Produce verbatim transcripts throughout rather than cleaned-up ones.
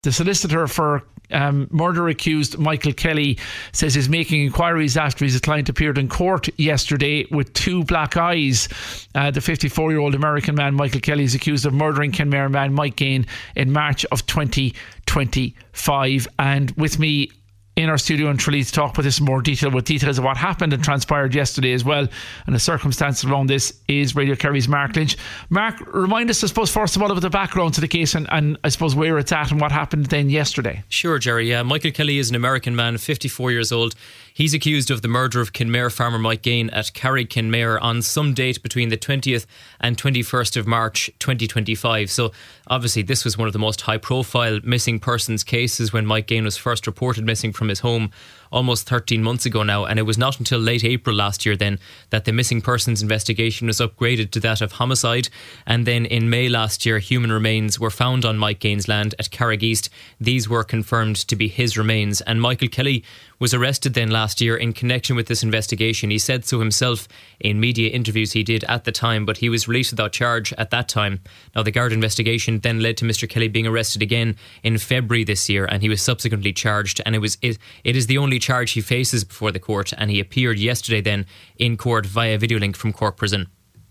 The solicitor for um, murder accused Michael Kelly says he's making inquiries after his client appeared in court yesterday with two black eyes. Uh, the fifty-four-year-old American man Michael Kelly is accused of murdering Kenmare man Mike Gain in March of twenty twenty-five. And with me in our studio in Tralee to talk about this in more detail, with details of what happened and transpired yesterday as well, and the circumstances around this, is Radio Kerry's Mark Lynch. Mark, remind us, I suppose, first of all, about the background to the case and, and I suppose where it's at and what happened then yesterday. Sure, Jerry. Yeah, Michael Kelly is an American man, fifty-four years old. He's accused of the murder of Kenmare farmer Mike Gain at Carrig Kenmare on some date between the twentieth and twenty-first of March twenty twenty-five. So obviously this was one of the most high profile missing persons cases when Mike Gain was first reported missing from his home almost thirteen months ago now, and it was not until late April last year then that the missing persons investigation was upgraded to that of homicide. And then in May last year, human remains were found on Mike Gain's land at Carrig East. These were confirmed to be his remains, and Michael Kelly was arrested then last year in connection with this investigation. He said so himself in media interviews he did at the time, but he was released without charge at that time. Now, the Garda investigation then led to Mister Kelly being arrested again in February this year, and he was subsequently charged, and it was it, it is the only charge he faces before the court, and he appeared yesterday then in court via video link from Cork Prison.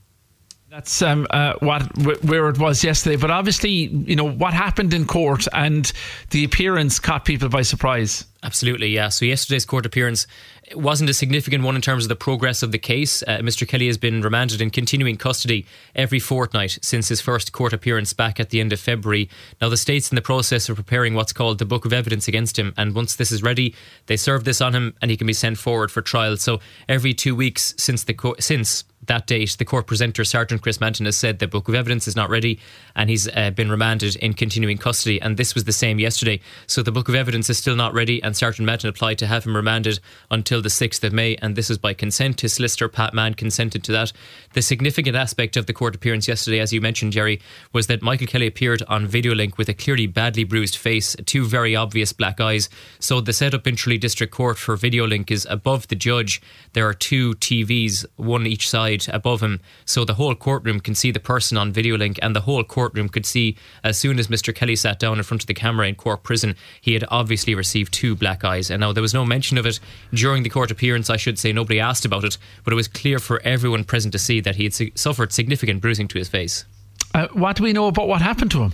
That's um, uh, what where it was yesterday. But obviously, you know, what happened in court and the appearance caught people by surprise. Absolutely, yeah. So yesterday's court appearance wasn't a significant one in terms of the progress of the case. Uh, Mister Kelly has been remanded in continuing custody every fortnight since his first court appearance back at the end of February. Now, the state's in the process of preparing what's called the Book of Evidence against him, and once this is ready, they serve this on him and he can be sent forward for trial. So every two weeks since the co- since that date, the court presenter, Sergeant Chris Manton, has said the Book of Evidence is not ready and he's uh, been remanded in continuing custody, and this was the same yesterday. So the Book of Evidence is still not ready, and Sergeant Manton applied to have him remanded until the sixth of May, and this is by consent. His solicitor, Pat Mann, consented to that. The significant aspect of the court appearance yesterday, as you mentioned, Jerry, was that Michael Kelly appeared on video link with a clearly badly bruised face, two very obvious black eyes. So the setup in Tralee District Court for video link is above the judge. There are two T Vs, one each side above him, so the whole courtroom can see the person on video link, and the whole courtroom could see as soon as Mister Kelly sat down in front of the camera in Cork Prison, he had obviously received two black eyes. And now there was no mention of it during the court appearance. I should say nobody asked about it, but it was clear for everyone present to see that he had su- suffered significant bruising to his face. Uh, what do we know about what happened to him?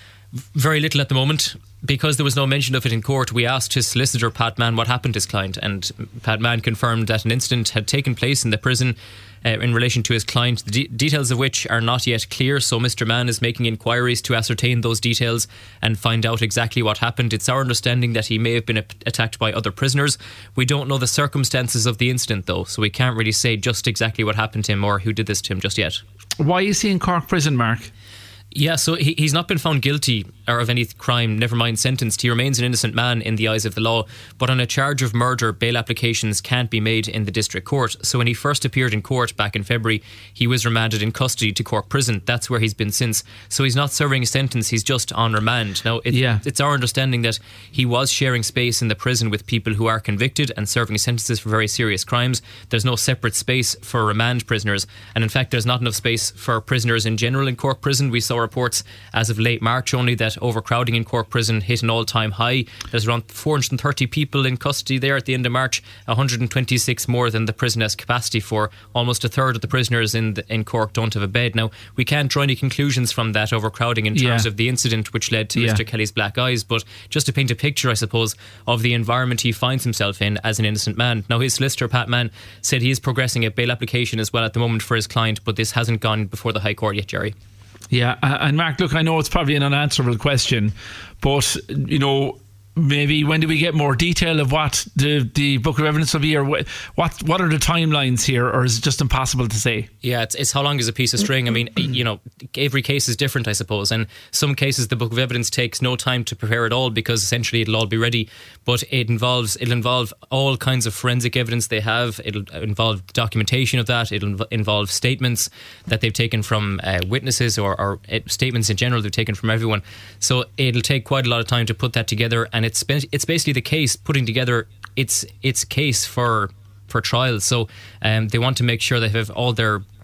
Very little at the moment. Because there was no mention of it in court, we asked his solicitor, Pat Mann, what happened to his client, and Pat Mann confirmed that an incident had taken place in the prison uh, in relation to his client, the de- details of which are not yet clear. So Mister Mann is making inquiries to ascertain those details and find out exactly what happened. It's our understanding that he may have been a- attacked by other prisoners. We don't know the circumstances of the incident though, so we can't really say just exactly what happened to him or who did this to him just yet. Why is he in Cork Prison, Mark? Yeah, so he, he's not been found guilty or of any crime, never mind sentenced. He remains an innocent man in the eyes of the law, but on a charge of murder, bail applications can't be made in the district court. So when he first appeared in court back in February, he was remanded in custody to Cork Prison. That's where he's been since. So he's not serving a sentence, he's just on remand. Now, it, yeah. it's our understanding that he was sharing space in the prison with people who are convicted and serving sentences for very serious crimes. There's no separate space for remand prisoners, and in fact there's not enough space for prisoners in general in Cork Prison. We saw reports as of late March only that overcrowding in Cork Prison hit an all-time high. There's around four hundred thirty people in custody there at the end of March, one hundred twenty-six more than the prison has capacity for. Almost a third of the prisoners in the, in Cork don't have a bed. Now, we can't draw any conclusions from that overcrowding in terms yeah. of the incident which led to yeah. Mister Kelly's black eyes, but just to paint a picture, I suppose, of the environment he finds himself in as an innocent man. Now, his solicitor, Pat Mann, said he is progressing a bail application as well at the moment for his client, but this hasn't gone before the High Court yet, Jerry. Yeah, and Mark, look, I know it's probably an unanswerable question, but, you know, maybe when do we get more detail of what the, the Book of Evidence will be, or what what are the timelines here, or is it just impossible to say? Yeah, it's, it's how long is a piece of string. I mean, you know, every case is different, I suppose, and some cases the Book of Evidence takes no time to prepare at all because essentially it'll all be ready, but it involves it'll involve all kinds of forensic evidence they have. It'll involve documentation of that. It'll involve statements that they've taken from uh, witnesses or, or statements in general they've taken from everyone. So it'll take quite a lot of time to put that together, and it's it's basically the case putting together its its case for for trial. So um, they want to make sure they have all their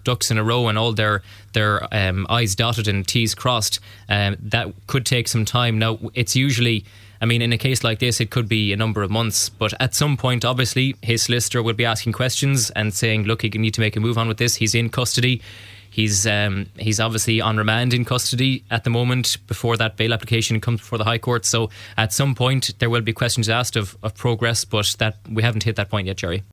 ducks in a row and all their their um, I's dotted and T's crossed. Um, that could take some time. Now, it's usually, I mean, in a case like this, it could be a number of months. But at some point, obviously, his solicitor will be asking questions and saying, look, you need to make a move on with this. He's in custody. He's um, he's obviously on remand in custody at the moment before that bail application comes before the High Court. So at some point, there will be questions asked of, of progress, but that we haven't hit that point yet, Jerry.